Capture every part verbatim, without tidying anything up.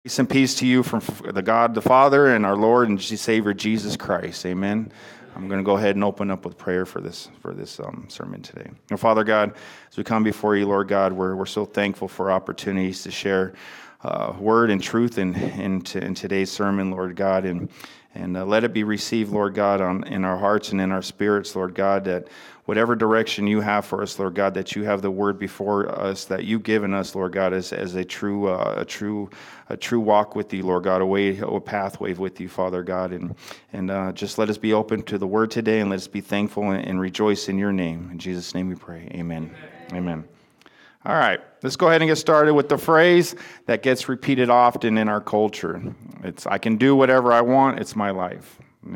Peace and peace to you from the God, the Father, and our Lord and Savior Jesus Christ. Amen. I'm going to go ahead and open up with prayer for this for this um, sermon today. And Father God, as we come before you, Lord God, we're we're so thankful for opportunities to share uh, word and truth in in, to, in today's sermon, Lord God, and and uh, let it be received, Lord God, on in our hearts and in our spirits, Lord God, that whatever direction you have for us, Lord God, that you have the word before us that you've given us, Lord God, as as a true uh, a true a true walk with you, Lord God, a way a pathway with you, Father God, and and uh, just let us be open to the word today, and let us be thankful and, and rejoice in your name. In Jesus' name we pray. Amen. Amen. Amen. All right, let's go ahead and get started with the phrase that gets repeated often in our culture. It's, I can do whatever I want, it's my life.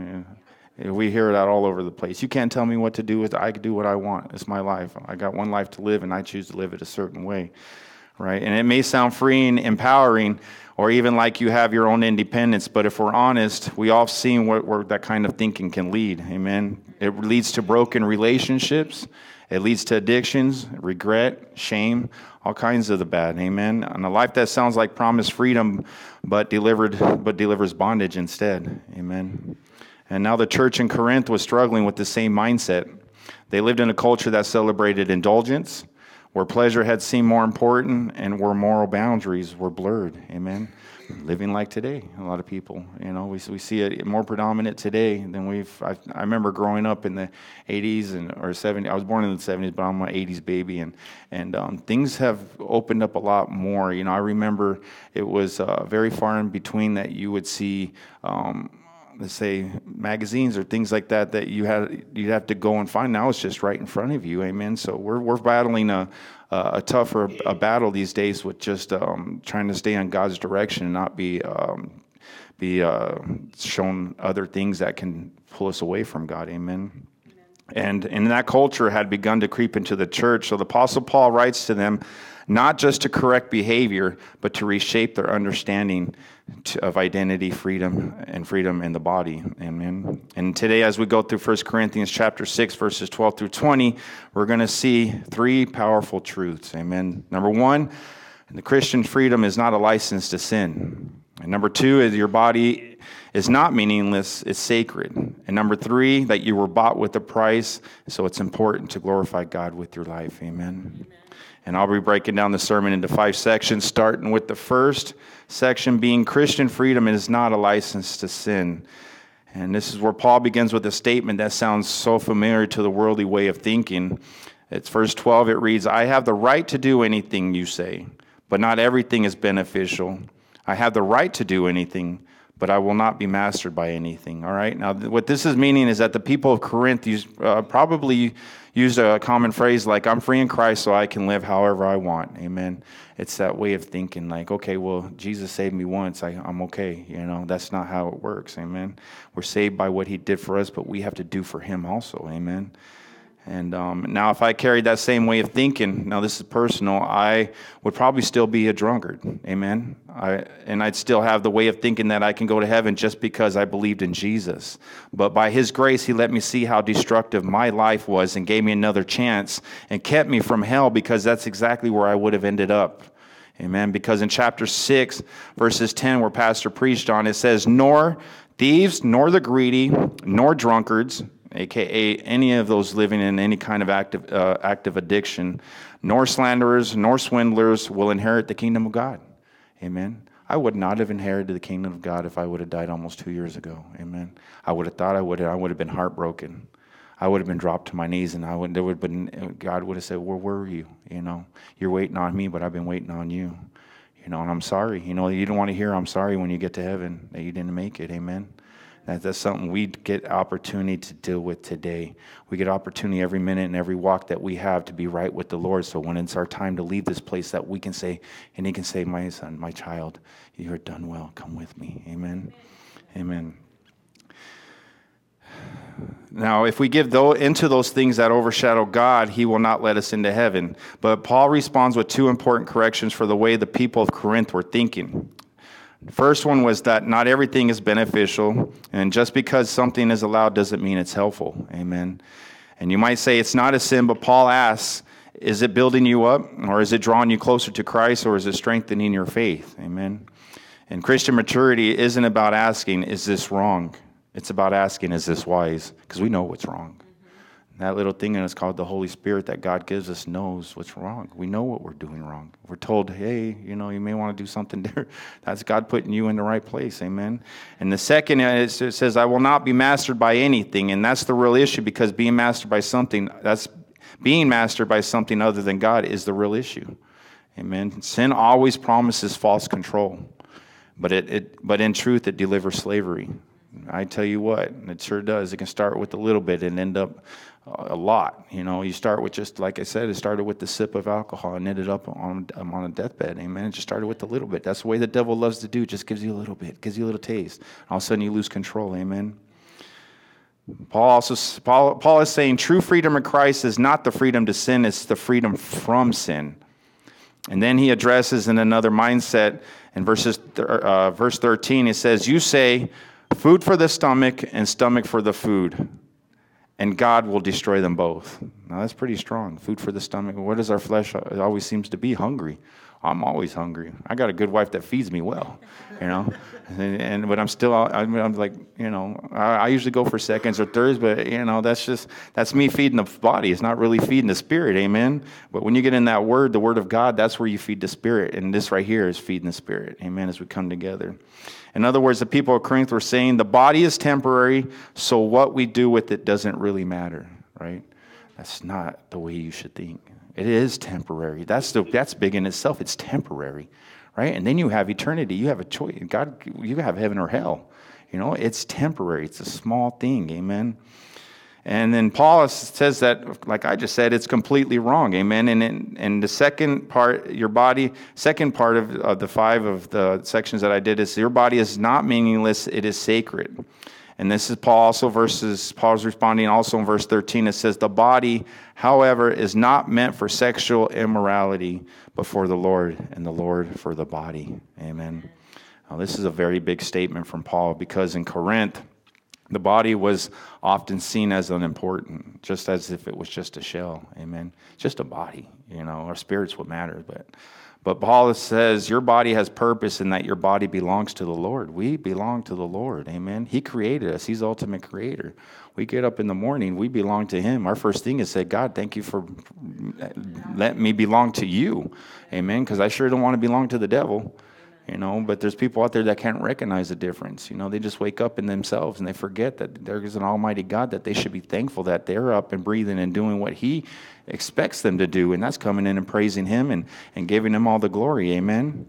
Yeah. We hear that all over the place. You can't tell me what to do with it. I can do what I want. It's my life. I got one life to live, and I choose to live it a certain way, right? And it may sound freeing, empowering, or even like you have your own independence, but if we're honest, we all seen where, where that kind of thinking can lead, amen? It leads to broken relationships. It leads to addictions, regret, shame, all kinds of the bad, amen? And a life that sounds like promised freedom, but delivered, but delivers bondage instead, amen? And now the church in Corinth was struggling with the same mindset. They lived in a culture that celebrated indulgence, where pleasure had seemed more important and where moral boundaries were blurred, amen? Living like today, a lot of people, you know, we we see it more predominant today than we've, I, I remember growing up in the eighties and or seventies, I was born in the seventies, but I'm an eighties baby, and and um, things have opened up a lot more, you know, I remember it was uh, very far in between that you would see, um, let's say, magazines or things like that that you had you'd have to go and find. Now it's just right in front of you, amen. So we're we're battling a a tougher a battle these days with just um, trying to stay on God's direction and not be um, be uh, shown other things that can pull us away from God, amen. And and that culture had begun to creep into the church. So the Apostle Paul writes to them, not just to correct behavior, but to reshape their understanding to, of identity, freedom, and freedom in the body. Amen. And today, as we go through First Corinthians chapter six, verses twelve through twenty, we're going to see three powerful truths. Amen. Number one, the Christian freedom is not a license to sin. And number two is your body is not meaningless, it's sacred. And number three, that you were bought with a price, so it's important to glorify God with your life. Amen. Amen. And I'll be breaking down the sermon into five sections, starting with the first section being Christian freedom is not a license to sin. And this is where Paul begins with a statement that sounds so familiar to the worldly way of thinking. It's verse twelve, it reads, I have the right to do anything you say, but not everything is beneficial. I have the right to do anything, but I will not be mastered by anything. All right. Now, th- what this is meaning is that the people of Corinth used, uh, probably used a common phrase like, I'm free in Christ, so I can live however I want. Amen. It's that way of thinking like, okay, well, Jesus saved me once. I, I'm okay. You know, that's not how it works. Amen. We're saved by what he did for us, but we have to do for him also. Amen. And um, now if I carried that same way of thinking, now this is personal, I would probably still be a drunkard, amen? I, and I'd still have the way of thinking that I can go to heaven just because I believed in Jesus. But by his grace, he let me see how destructive my life was and gave me another chance and kept me from hell, because that's exactly where I would have ended up. Amen? Because in chapter six, verses ten, where Pastor preached on, it says, nor thieves, nor the greedy, nor drunkards, A K A any of those living in any kind of active uh, active addiction, nor slanderers, nor swindlers will inherit the kingdom of God. Amen. I would not have inherited the kingdom of God if I would have died almost two years ago. Amen. I would have thought I would have, I would have been heartbroken. I would have been dropped to my knees, and I would there would have been God would have said, "Where were you? You know, you're waiting on me, but I've been waiting on you. You know, and I'm sorry. You know, you don't want to hear I'm sorry when you get to heaven that you didn't make it. Amen." That's something we get opportunity to deal with today. We get opportunity every minute and every walk that we have to be right with the Lord. So when it's our time to leave this place, that we can say, and he can say, my son, my child, you are done well. Come with me. Amen. Amen. Now, if we give though into those things that overshadow God, he will not let us into heaven. But Paul responds with two important corrections for the way the people of Corinth were thinking. The first one was that not everything is beneficial, and just because something is allowed doesn't mean it's helpful. Amen. And you might say it's not a sin, but Paul asks, is it building you up, or is it drawing you closer to Christ, or is it strengthening your faith? Amen. And Christian maturity isn't about asking, is this wrong? It's about asking, is this wise? Because we know what's wrong. That little thing that's called the Holy Spirit that God gives us knows what's wrong. We know what we're doing wrong. We're told, hey, you know, you may want to do something there. That's God putting you in the right place, amen? And the second, it says, I will not be mastered by anything. And that's the real issue, because being mastered by something, that's being mastered by something other than God is the real issue, amen? Sin always promises false control, but it, it but in truth, it delivers slavery. I tell you what, it sure does. It can start with a little bit and end up a lot. You know, you start with just, like I said, it started with the sip of alcohol and ended up on, on a deathbed. Amen. It just started with a little bit. That's the way the devil loves to do. Just gives you a little bit, gives you a little taste. All of a sudden you lose control. Amen. Paul also, Paul, Paul is saying true freedom in Christ is not the freedom to sin, it's the freedom from sin. And then he addresses in another mindset in verses, uh, verse thirteen, it says, you say, food for the stomach and stomach for the food, and God will destroy them both. Now that's pretty strong. Food for the stomach. What is our flesh? It always seems to be hungry. I'm always hungry. I got a good wife that feeds me well, you know. And, and but I'm still. I'm, I'm like, you know. I, I usually go for seconds or thirds, but you know, that's just that's me feeding the body. It's not really feeding the spirit. Amen. But when you get in that word, the word of God, that's where you feed the spirit. And this right here is feeding the spirit. Amen. As we come together. In other words, the people of Corinth were saying the body is temporary, so what we do with it doesn't really matter, right? That's not the way you should think. It is temporary. That's the, that's big in itself. It's temporary, right? And then you have eternity. You have a choice. God, you have heaven or hell. You know, it's temporary. It's a small thing, amen? And then Paul says that, like I just said, it's completely wrong, amen? And in, and the second part, your body, second part of, of the five of the sections that I did is your body is not meaningless, it is sacred. And this is Paul also verses, Paul's responding also in verse thirteen. It says, the body, however, is not meant for sexual immorality, but for the Lord, and the Lord for the body, amen? Now, this is a very big statement from Paul, because in Corinth, the body was often seen as unimportant, just as if it was just a shell, amen? Just a body, you know, our spirit's what matters. But, but Paul says your body has purpose in that your body belongs to the Lord. We belong to the Lord, amen? He created us. He's the ultimate creator. We get up in the morning, we belong to him. Our first thing is say, God, thank you for letting me belong to you, amen? Because I sure don't want to belong to the devil. You know, but there's people out there that can't recognize the difference. You know, they just wake up in themselves and they forget that there is an almighty God, that they should be thankful that they're up and breathing and doing what he expects them to do. And that's coming in and praising him and, and giving him all the glory. Amen.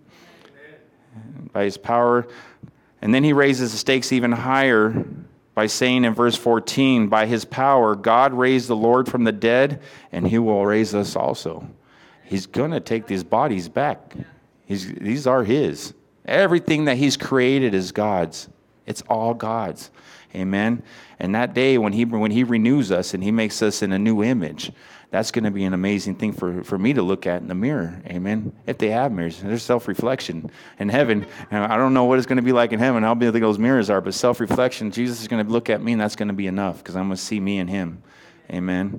Amen. By his power. And then he raises the stakes even higher by saying in verse fourteen, by his power, God raised the Lord from the dead, and he will raise us also. He's going to take these bodies back. He's, these are his. Everything that he's created is God's. It's all God's. Amen. And that day when he when he renews us and he makes us in a new image, that's going to be an amazing thing for, for me to look at in the mirror. Amen. If they have mirrors, there's self-reflection in heaven. And I don't know what it's going to be like in heaven, how big those mirrors are, but self-reflection, Jesus is going to look at me, and that's going to be enough, because I'm going to see me and him. Amen.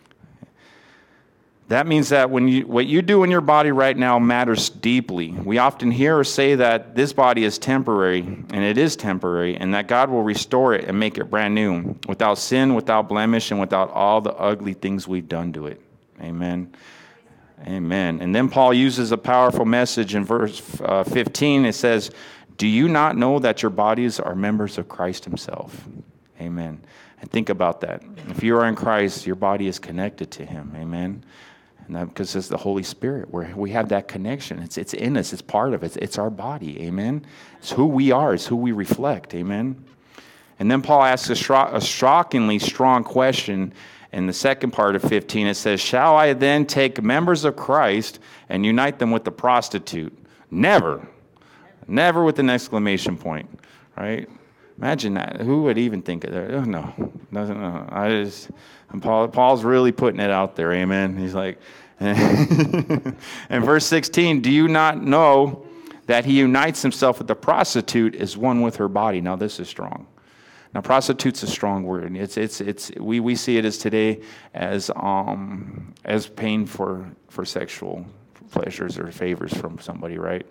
That means that when you, what you do in your body right now matters deeply. We often hear or say that this body is temporary, and it is temporary, and that God will restore it and make it brand new, without sin, without blemish, and without all the ugly things we've done to it. Amen. Amen. And then Paul uses a powerful message in verse uh, fifteen. It says, do you not know that your bodies are members of Christ himself? Amen. And think about that. If you are in Christ, your body is connected to him. Amen. And that because it's the Holy Spirit, where we have that connection. It's it's in us. It's part of it. It's, it's our body. Amen. It's who we are. It's who we reflect. Amen. And then Paul asks a, stro- a shockingly strong question in the second part of fifteen. It says, shall I then take members of Christ and unite them with the prostitute? Never. Never with an exclamation point. Right? Imagine that. Who would even think of that? Oh, no. Doesn't know. I just... And Paul, Paul's really putting it out there, amen. He's like, and verse sixteen, do you not know that he unites himself with the prostitute as one with her body? Now this is strong. Now prostitute's a strong word. It's it's it's we, we see it as today as um as paying for for sexual pleasures or favors from somebody, right?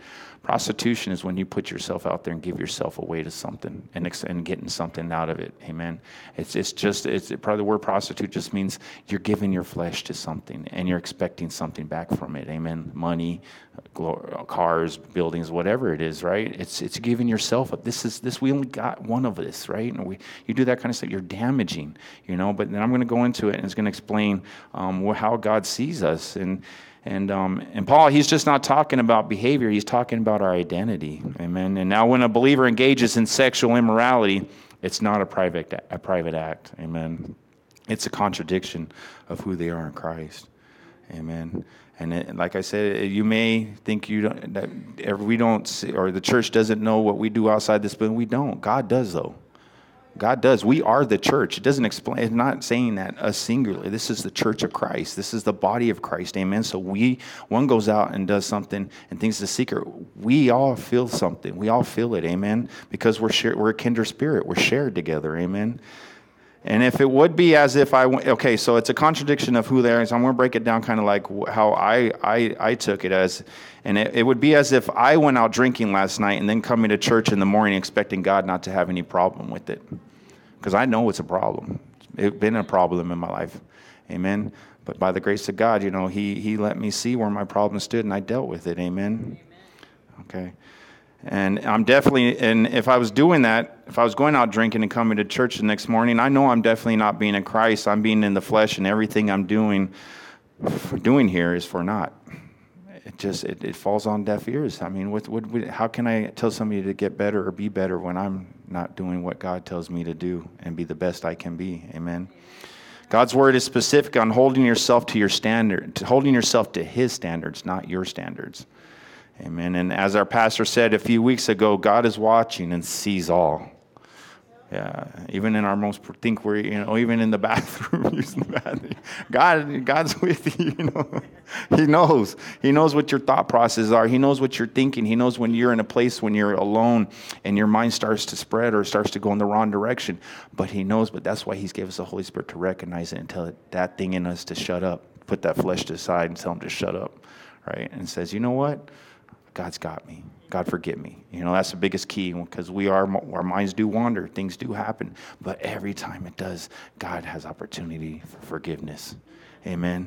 Prostitution is when you put yourself out there and give yourself away to something and ex- and getting something out of it. Amen. It's it's just it's it, probably the word prostitute just means you're giving your flesh to something and you're expecting something back from it. Amen. Money, glo- cars, buildings, whatever it is, right? It's it's giving yourself up. This is this we only got one of this, right? And we you do that kind of stuff, you're damaging, you know. But then I'm going to go into it and it's going to explain um, how God sees us. And And um, and Paul, he's just not talking about behavior. He's talking about our identity. Amen. And now when a believer engages in sexual immorality, it's not a private a private act. Amen. It's a contradiction of who they are in Christ. Amen. And it, like I said, you may think you don't, that we don't see, or the church doesn't know what we do outside this building. We don't. God does, though. God does. We are the church. It doesn't explain, it's not saying that us singularly. This is the church of Christ. This is the body of Christ. Amen. So we, one goes out and does something and thinks it's a secret. We all feel something. We all feel it. Amen. Because we're share, we're a kindred spirit. We're shared together. Amen. And if it would be as if I went, okay, so it's a contradiction of who they are. So I'm going to break it down kind of like how I, I, I took it as, and it, it would be as if I went out drinking last night and then coming to church in the morning expecting God not to have any problem with it. Because I know it's a problem. It's been a problem in my life. Amen. But by the grace of God, you know, he, he let me see where my problem stood and I dealt with it. Amen. Okay. And I'm definitely, and if I was doing that, if I was going out drinking and coming to church the next morning, I know I'm definitely not being in Christ. I'm being in the flesh, and everything I'm doing for doing here is for naught. It just, it, it falls on deaf ears. I mean, what, what, what, how can I tell somebody to get better or be better when I'm not doing what God tells me to do and be the best I can be? Amen. God's word is specific on holding yourself to your standard, to holding yourself to his standards, not your standards. Amen. And as our pastor said a few weeks ago, God is watching and sees all. Yeah, even in our most think we're you know even in the bathroom using the bathroom, God God's with you. You know, He knows. He knows what your thought processes are. He knows what you're thinking. He knows when you're in a place when you're alone and your mind starts to spread or starts to go in the wrong direction. But He knows. But that's why He's given us the Holy Spirit to recognize it and tell it, that thing in us to shut up. Put that flesh to the side and tell him to shut up, right? And says, you know what? God's got me. God forgive me. You know, that's the biggest key, because we are, our minds do wander. Things do happen. But every time it does, God has opportunity for forgiveness. Amen.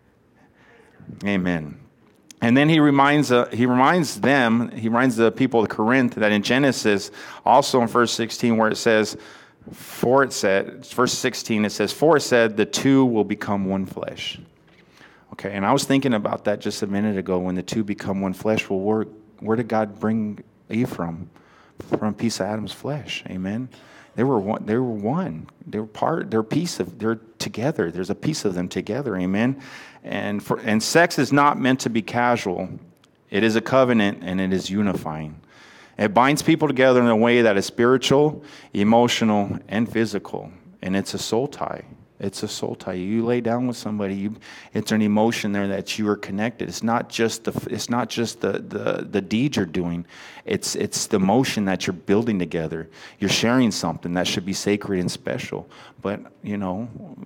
Amen. And then he reminds uh, he reminds them, he reminds the people of Corinth that in Genesis, also in verse sixteen, where it says, for it said, verse sixteen, it says, for it said, the two will become one flesh. Okay, and I was thinking about that just a minute ago, when the two become one flesh. Well, where, where did God bring Eve from? From a piece of Adam's flesh. Amen. They were one. They were one. They were part. They're a piece of. They're together. There's a piece of them together. Amen. And for and sex is not meant to be casual. It is a covenant, and it is unifying. It binds people together in a way that is spiritual, emotional, and physical, and it's a soul tie. It's a soul tie. You lay down with somebody, you, it's an emotion there that you are connected. It's not just the it's not just the the the deed you're doing. It's it's the emotion that you're building together. You're sharing something that should be sacred and special. But you know,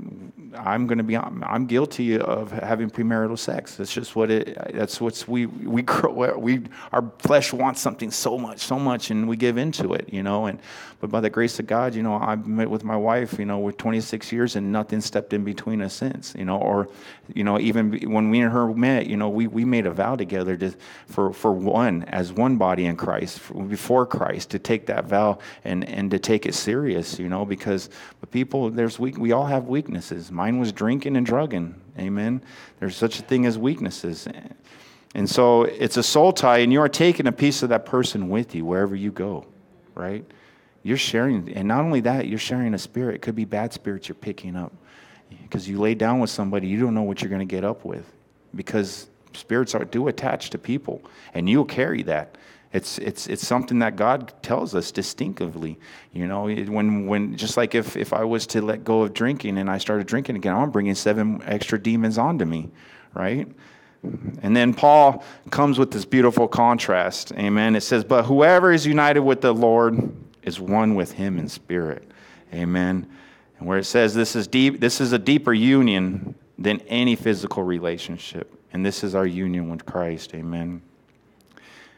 I'm going to be I'm, I'm guilty of having premarital sex. That's just what it. That's what's we we grow, we our flesh wants something so much, so much, and we give into it. You know, and but by the grace of God, you know, I've met with my wife. You know, we're twenty-six years and nothing stepped in between us since. You know, or you know, even when we and her met, you know, we we made a vow together to for for one as one body in Christ, before Christ, to take that vow and and to take it serious. You know, because but people, there's weak. We all have weaknesses. Mine was drinking and drugging. Amen. There's such a thing as weaknesses. And so it's a soul tie, and you are taking a piece of that person with you wherever you go, right? You're sharing, and not only that, you're sharing a spirit. It could be bad spirits you're picking up. Because you lay down with somebody, you don't know what you're going to get up with. Because spirits are, do attach to people, and you'll carry that. It's it's it's something that God tells us distinctively. You know, when when just like if, if I was to let go of drinking and I started drinking again, I'm bringing seven extra demons onto me, right? And then Paul comes with this beautiful contrast. Amen. It says, but whoever is united with the Lord is one with him in spirit. Amen. And where it says this is deep, this is a deeper union than any physical relationship. And this is our union with Christ. Amen.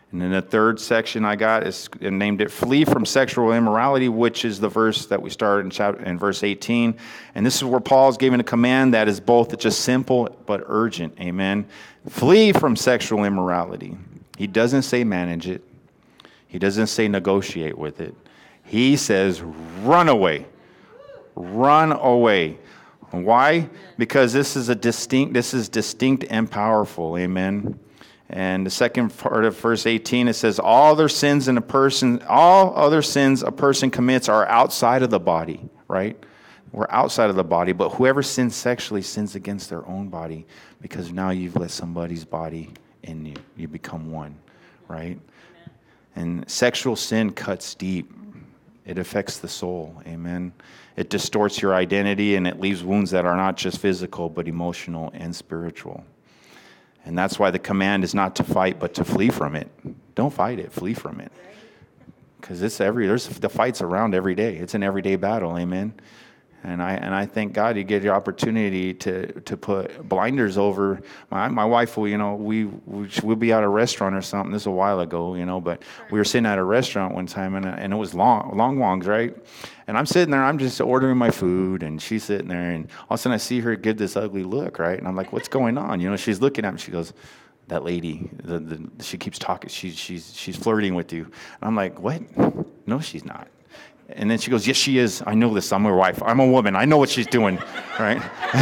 And then the third section I got is and named it flee from sexual immorality, which is the verse that we started in chapter in verse eighteen. And this is where Paul's giving a command that is both just simple but urgent. Amen. Flee from sexual immorality. He doesn't say manage it. He doesn't say negotiate with it. He says run away. Run away. Why? Because this is a distinct, this is distinct and powerful. Amen. And the second part of verse eighteen, it says, all other sins in a person, all other sins a person commits are outside of the body, right? We're outside of the body, but whoever sins sexually sins against their own body, because now you've let somebody's body in you. You become one, right? And sexual sin cuts deep. It affects the soul, amen? It distorts your identity, and it leaves wounds that are not just physical, but emotional and spiritual. And that's why the command is not to fight, but to flee from it. Don't fight it, flee from it. Because it's every there's the fight's around every day. It's an everyday battle, amen. And I and I thank God you get the opportunity to to put blinders over. My my wife will, you know, we we we'll be at a restaurant or something. This is a while ago, you know, but we were sitting at a restaurant one time, and and it was long long longs, right? And I'm sitting there, I'm just ordering my food, and she's sitting there, and all of a sudden I see her give this ugly look, right? And I'm like, what's going on? You know, she's looking at me. She goes, that lady, the, the, she keeps talking. She's she's she's flirting with you. And I'm like, what? No, she's not. And then she goes, yes, she is. I know this. I'm her wife. I'm a woman. I know what she's doing, right?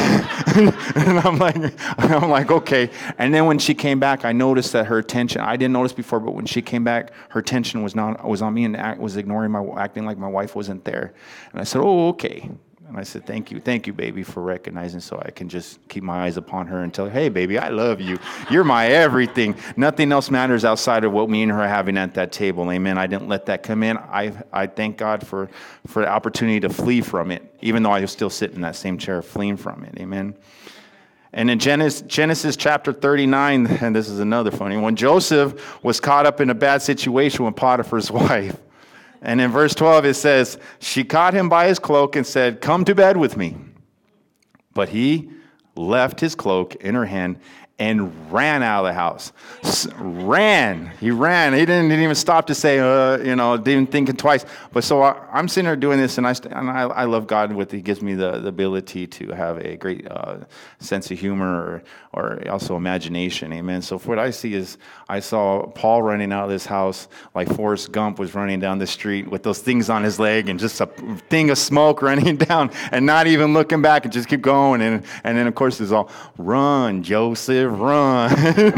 And I'm like, I'm like, okay. And then when she came back, I noticed that her attention, I didn't notice before, but when she came back, her attention was not was on me and act, was ignoring my, acting like my wife wasn't there. And I said, oh, okay. And I said, thank you, thank you, baby, for recognizing, so I can just keep my eyes upon her and tell her, hey, baby, I love you. You're my everything. Nothing else matters outside of what me and her are having at that table. Amen. I didn't let that come in. I I thank God for, for the opportunity to flee from it, even though I was still sitting in that same chair fleeing from it. Amen. And in Genesis, Genesis chapter thirty-nine, and this is another funny one, Joseph was caught up in a bad situation with Potiphar's wife. And in verse twelve, it says, she caught him by his cloak and said, come to bed with me. But he left his cloak in her hand and ran out of the house. S- ran. He ran. He didn't, didn't even stop to say, uh, you know, didn't think it twice. But so I, I'm sitting there doing this, and I st- and I, I love God with He gives me the, the ability to have a great uh, sense of humor or, or also imagination. Amen. So what I see is I saw Paul running out of this house like Forrest Gump was running down the street with those things on his leg and just a thing of smoke running down and not even looking back and just keep going. And, and then, of course, it's all, run, Joseph. Run.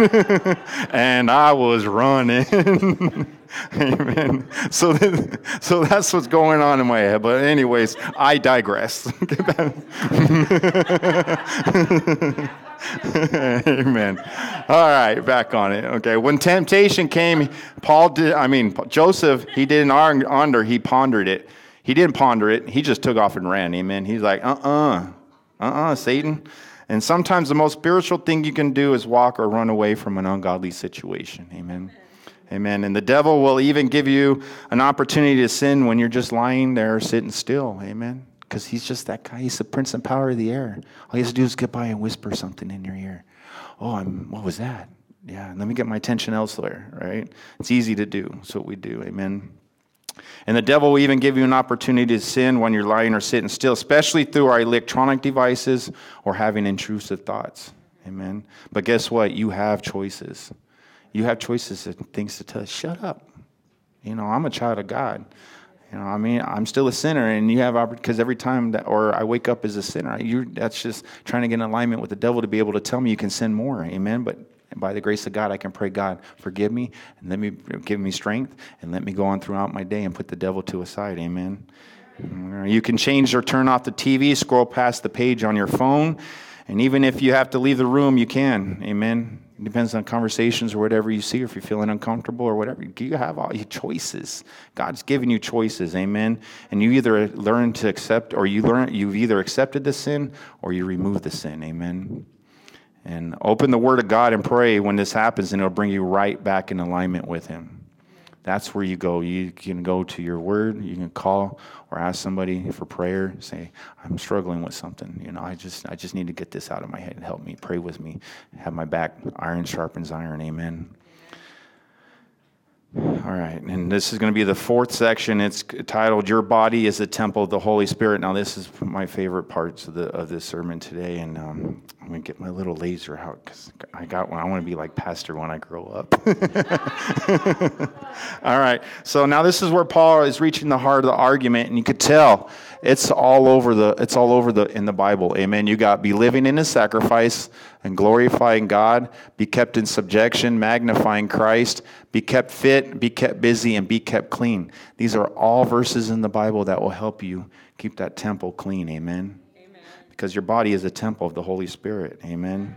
And I was running. Amen. So, so that's what's going on in my head. But anyways, I digress. Amen. All right, back on it. Okay. When temptation came, Paul did, I mean, Joseph, he didn't under, he pondered it. He didn't ponder it. He just took off and ran. Amen. He's like, uh-uh, uh-uh, Satan. And sometimes the most spiritual thing you can do is walk or run away from an ungodly situation. Amen. Amen. And the devil will even give you an opportunity to sin when you're just lying there sitting still. Amen. Because he's just that guy. He's the prince and power of the air. All he has to do is get by and whisper something in your ear. Oh, I'm, what was that? Yeah, let me get my attention elsewhere, right? It's easy to do. That's what we do. Amen. And the devil will even give you an opportunity to sin when you're lying or sitting still, especially through our electronic devices or having intrusive thoughts. Amen. But guess what? You have choices. You have choices and things to tell. Shut up. You know, I'm a child of God. You know, I mean, I'm still a sinner, and you have because every time that, or I wake up as a sinner, you that's just trying to get in alignment with the devil to be able to tell me you can sin more. Amen. But by the grace of God, I can pray, God, forgive me, and let me give me strength, and let me go on throughout my day and put the devil to a side. Amen. You can change or turn off the T V, scroll past the page on your phone, and even if you have to leave the room, you can. Amen. It depends on conversations or whatever you see, or if you're feeling uncomfortable or whatever. You have all your choices. God's given you choices, amen. And you either learn to accept, or you learn you've either accepted the sin or you remove the sin, amen. And open the Word of God and pray when this happens, and it'll bring you right back in alignment with Him. That's where you go. You can go to your Word. You can call or ask somebody for prayer. Say, I'm struggling with something. You know, I just I just need to get this out of my head. Help me. Pray with me. Have my back. Iron sharpens iron. Amen. All right, and this is going to be the fourth section. It's titled "Your Body is the Temple of the Holy Spirit." Now, this is my favorite parts of the of this sermon today, and um, I'm going to get my little laser out because I got one. I want to be like Pastor when I grow up. All right, so now this is where Paul is reaching the heart of the argument, and you could tell it's all over the it's all over the in the Bible. Amen. You got be living in His sacrifice and glorifying God, be kept in subjection, magnifying Christ, be kept fit, be kept busy, and be kept clean. These are all verses in the Bible that will help you keep that temple clean. Amen. Amen. Because your body is a temple of the Holy Spirit. Amen.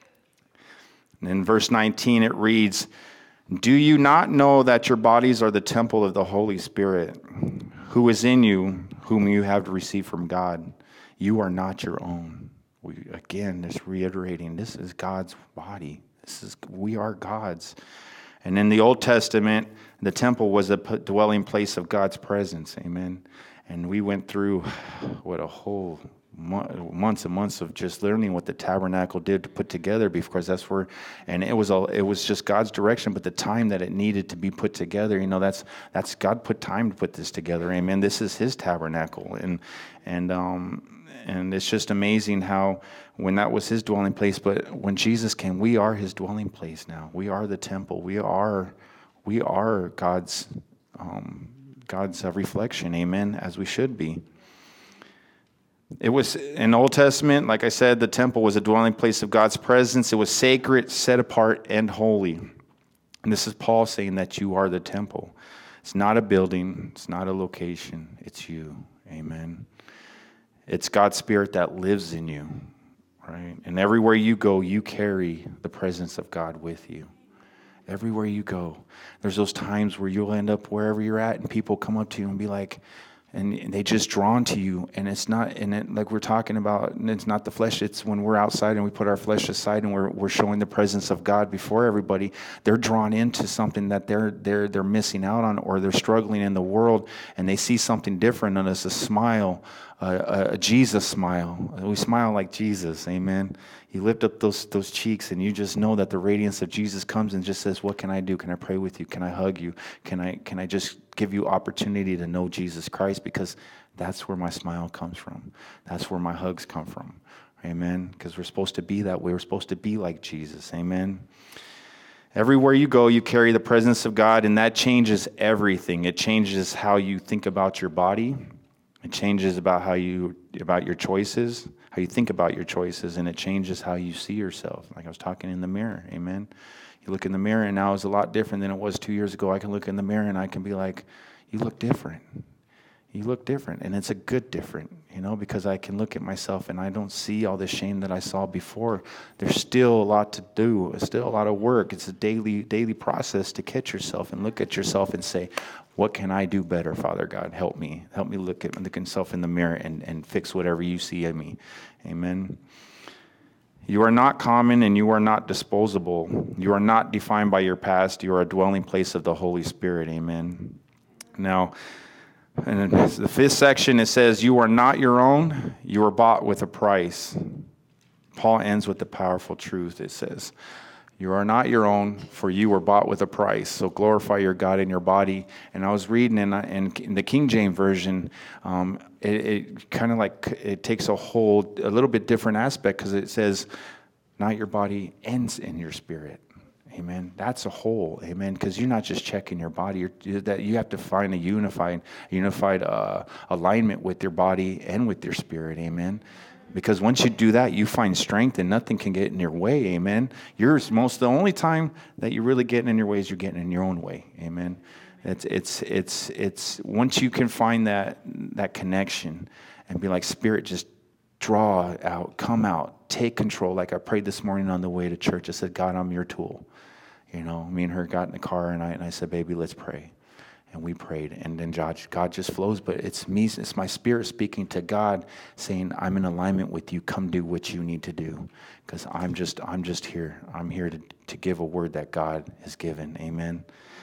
And in verse nineteen it reads, "Do you not know that your bodies are the temple of the Holy Spirit, who is in you, whom you have received from God? You are not your own." We, again, just reiterating, this is God's body. This is we are God's. And in the Old Testament, the temple was a dwelling place of God's presence. Amen. And we went through what a whole months and months of just learning what the tabernacle did to put together, because that's where, and it was a, it was just God's direction, but the time that it needed to be put together, you know, that's that's God put time to put this together. Amen. This is His tabernacle, and and um. And it's just amazing how when that was His dwelling place, but when Jesus came, we are His dwelling place now. We are the temple. We are, we are God's, um, God's reflection. Amen. As we should be. It was in the Old Testament, like I said, the temple was a dwelling place of God's presence. It was sacred, set apart, and holy. And this is Paul saying that you are the temple. It's not a building. It's not a location. It's you. Amen. It's God's Spirit that lives in you, right? And everywhere you go, you carry the presence of God with you. Everywhere you go. There's those times where you'll end up wherever you're at, and people come up to you and be like, and they just drawn to you, and it's not, and it, like we're talking about, and it's not the flesh. It's when we're outside and we put our flesh aside and we're we're showing the presence of God before everybody. They're drawn into something that they're they're they're missing out on, or they're struggling in the world, and they see something different in us, a smile, a, a Jesus smile. We smile like Jesus, amen. You lift up those those cheeks, and you just know that the radiance of Jesus comes and just says, "What can I do? Can I pray with you? Can I hug you? Can I can I just give you opportunity to know Jesus Christ?" Because that's where my smile comes from. That's where my hugs come from. Amen. Because we're supposed to be that way. We're supposed to be like Jesus. Amen. Everywhere you go, you carry the presence of God, and that changes everything. It changes how you think about your body. It changes about how you about your choices, how you think about your choices, and it changes how you see yourself. Like I was talking in the mirror. Amen. You look in the mirror, and now it's a lot different than it was two years ago. I can look in the mirror, and I can be like, "You look different. You look different," and it's a good different, you know, because I can look at myself, and I don't see all the shame that I saw before. There's still a lot to do. It's still a lot of work. It's a daily daily process to catch yourself and look at yourself and say, "What can I do better, Father God? Help me. Help me look at look at myself in the mirror and, and fix whatever you see in me." Amen. You are not common, and you are not disposable. You are not defined by your past. You are a dwelling place of the Holy Spirit. Amen. Now, in the fifth section, it says, "You are not your own. You are bought with a price." Paul ends with the powerful truth. It says, "You are not your own, for you were bought with a price. So glorify your God in your body." And I was reading in, in, in the King James Version, um, it, it kind of like, it takes a whole, a little bit different aspect, because it says, "Not your body ends in your spirit." Amen. That's a whole. Amen. Because you're not just checking your body. You're, that you have to find a unified, unified uh, alignment with your body and with your spirit. Amen. Because once you do that, you find strength, and nothing can get in your way. Amen. You're most the only time that you're really getting in your way is you're getting in your own way. Amen. It's it's it's it's once you can find that that connection and be like, "Spirit, just draw out, come out, take control." Like I prayed this morning on the way to church. I said, "God, I'm your tool." You know, me and her got in the car, and I and I said, "Baby, let's pray." And we prayed, and then God, God just flows. But it's me, it's my spirit speaking to God, saying, "I'm in alignment with you. Come do what you need to do, because I'm just, I'm just here. I'm here to, to give a word that God has given." Amen.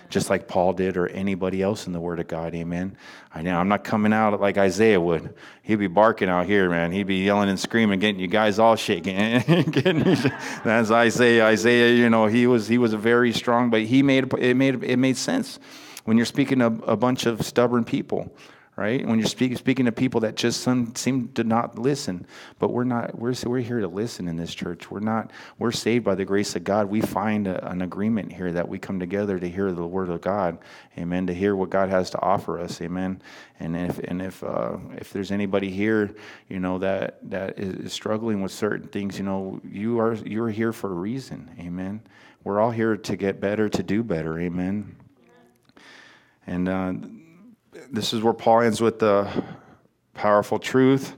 just like Paul did or anybody else in the Word of God, amen. I know I'm not coming out like Isaiah would. He'd be barking out here, man. He'd be yelling and screaming, getting you guys all shaking. Getting you, that's Isaiah. Isaiah, you know, he was he was a very strong, but he made it made it made sense when you're speaking to a bunch of stubborn people. Right? When you're speaking speaking to people that just some, seem to not listen, but we're not. We're we're here to listen in this church. We're not. We're saved by the grace of God. We find a, an agreement here that we come together to hear the word of God, amen. To hear what God has to offer us, amen. And if and if uh, if there's anybody here, you know that that is struggling with certain things, you know, you are you are here for a reason, amen. We're all here to get better, to do better, amen. And. Uh, This is where Paul ends with the powerful truth,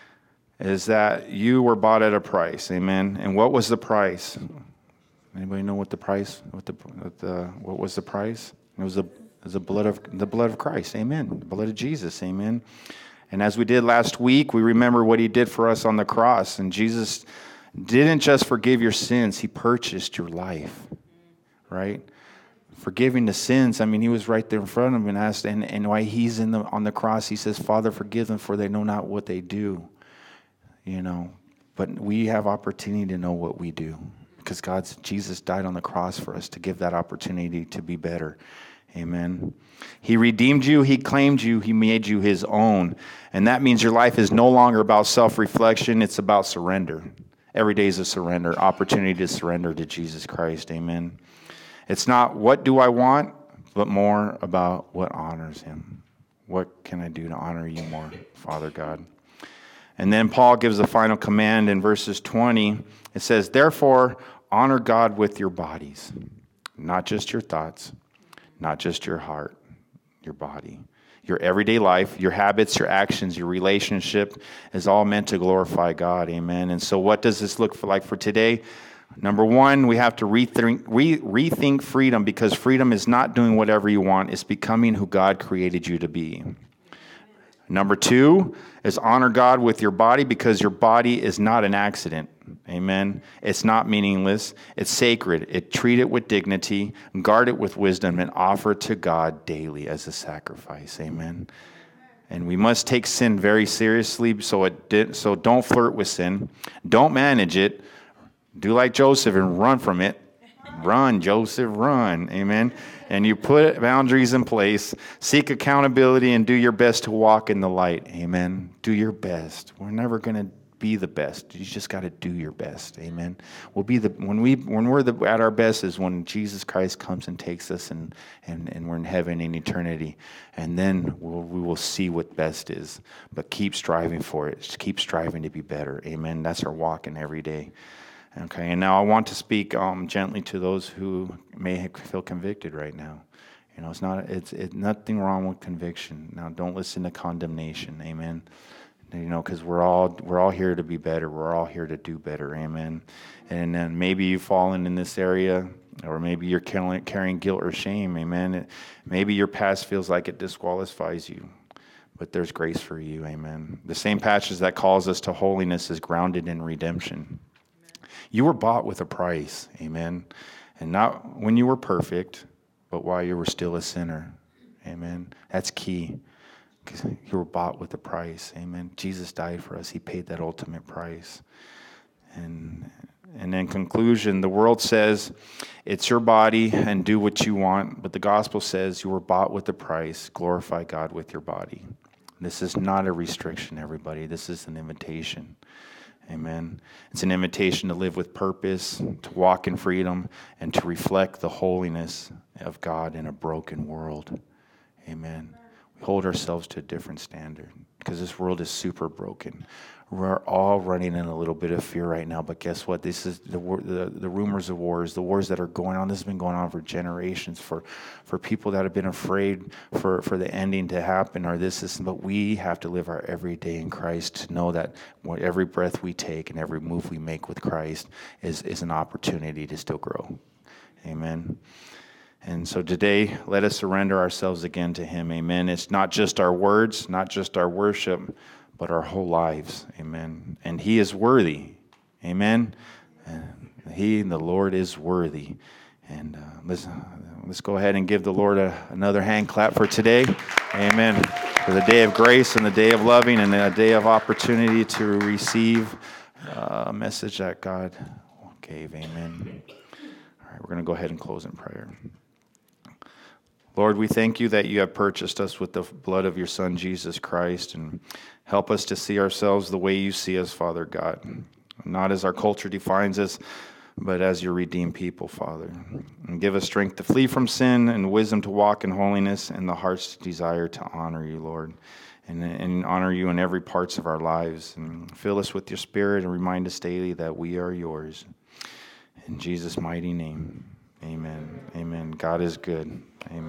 is that you were bought at a price, amen. And what was the price? Anybody know what the price? What the what, the, what was the price? It was the it was the blood of the blood of Christ, amen. The blood of Jesus, amen. And as we did last week, we remember what He did for us on the cross. And Jesus didn't just forgive your sins; He purchased your life, right? Forgiving the sins. I mean, He was right there in front of him and asked, and, and why He's in the on the cross, He says, Father, forgive them, for they know not what they do. You know, but we have opportunity to know what we do, because God's Jesus died on the cross for us to give that opportunity to be better. Amen. He redeemed you. He claimed you. He made you His own. And that means your life is no longer about self-reflection. It's about surrender. Every day is a surrender, opportunity to surrender to Jesus Christ. Amen. It's not what do I want, but more about what honors Him. What can I do to honor you more, Father God? And then Paul gives the final command in verses twenty. It says, therefore, honor God with your bodies, not just your thoughts, not just your heart, your body. Your everyday life, your habits, your actions, your relationship is all meant to glorify God. Amen. And so what does this look for like for today? Number one, we have to rethink, re- rethink freedom, because freedom is not doing whatever you want. It's becoming who God created you to be. Number two is honor God with your body, because your body is not an accident. Amen. It's not meaningless. It's sacred. It treat it with dignity, guard it with wisdom, and offer it to God daily as a sacrifice. Amen. And we must take sin very seriously. So it did, so don't flirt with sin. Don't manage it. Do like Joseph and run from it. Run, Joseph, run. Amen. And you put boundaries in place, seek accountability, and do your best to walk in the light. Amen. Do your best. We're never going to be the best. You just got to do your best. Amen. We'll be the when we when we're the, at our best is when Jesus Christ comes and takes us, and and, and we're in heaven in eternity. And then we'll, we will see what best is. But keep striving for it. Just keep striving to be better. Amen. That's our walking every day. Okay, and now I want to speak um, gently to those who may feel convicted right now. You know, it's not it's it's nothing wrong with conviction. Now, don't listen to condemnation. Amen. You know, because we're all we're all here to be better. We're all here to do better. Amen. And then maybe you've fallen in this area, or maybe you're carrying, carrying guilt or shame. Amen. It, maybe your past feels like it disqualifies you, but there's grace for you. Amen. The same passage that calls us to holiness is grounded in redemption. You were bought with a price, amen. And not when you were perfect, but while you were still a sinner, amen. That's key, because you were bought with a price, amen. Jesus died for us. He paid that ultimate price. And and in conclusion, the world says it's your body and do what you want, but the gospel says you were bought with a price. Glorify God with your body. This is not a restriction, everybody. This is an invitation. Amen. It's an invitation to live with purpose, to walk in freedom, and to reflect the holiness of God in a broken world. Amen. We hold ourselves to a different standard, because this world is super broken. We're all running in a little bit of fear right now, but guess what? This is the the, the rumors of wars, the wars that are going on. This has been going on for generations, for, for people that have been afraid for, for the ending to happen, or this is. But we have to live our everyday in Christ to know that every breath we take and every move we make with Christ is, is an opportunity to still grow. Amen. And so today, let us surrender ourselves again to Him. Amen. It's not just our words, not just our worship, but our whole lives. Amen. And He is worthy. Amen. And He, the Lord, is worthy. And uh, let's, let's go ahead and give the Lord a, another hand clap for today. Amen. For the day of grace and the day of loving and a day of opportunity to receive uh, a message that God gave. Amen. All right, we're going to go ahead and close in prayer. Lord, we thank you that you have purchased us with the blood of your Son, Jesus Christ, and help us to see ourselves the way you see us, Father God. Not as our culture defines us, but as your redeemed people, Father. And give us strength to flee from sin and wisdom to walk in holiness and the heart's desire to honor you, Lord, and, and honor you in every parts of our lives. And fill us with your spirit and remind us daily that we are yours. In Jesus' mighty name, amen. Amen. God is good. Amen.